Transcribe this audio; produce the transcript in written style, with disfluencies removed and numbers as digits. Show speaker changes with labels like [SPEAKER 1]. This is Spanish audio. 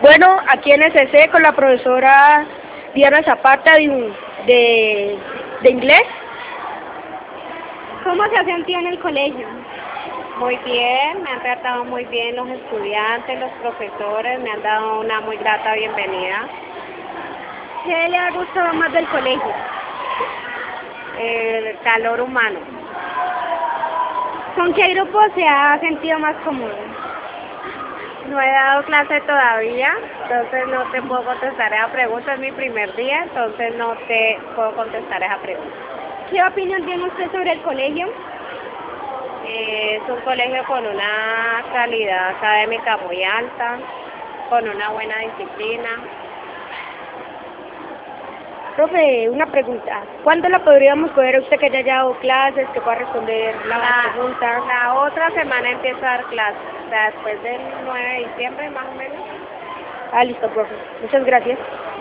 [SPEAKER 1] Bueno, aquí en SC con la profesora Diana Zapata de inglés.
[SPEAKER 2] ¿Cómo se ha sentido en el colegio?
[SPEAKER 3] Muy bien, me han tratado muy bien los estudiantes, los profesores, me han dado una muy grata bienvenida.
[SPEAKER 2] ¿Qué le ha gustado más del colegio?
[SPEAKER 3] El calor humano.
[SPEAKER 2] ¿Con qué grupo se ha sentido más cómodo?
[SPEAKER 3] No he dado clase todavía, entonces no te puedo contestar esa pregunta, es mi primer día, entonces no te puedo contestar esa pregunta.
[SPEAKER 2] ¿Qué opinión tiene usted sobre el colegio?
[SPEAKER 3] Es un colegio con una calidad académica muy alta, con una buena disciplina.
[SPEAKER 1] Profe, una pregunta. ¿Cuándo la podríamos coger a usted que ya haya dado clases, que pueda responder la pregunta?
[SPEAKER 3] La otra semana empieza a dar clases, o sea, después del 9 de diciembre más o menos.
[SPEAKER 1] Listo, profe. Muchas gracias.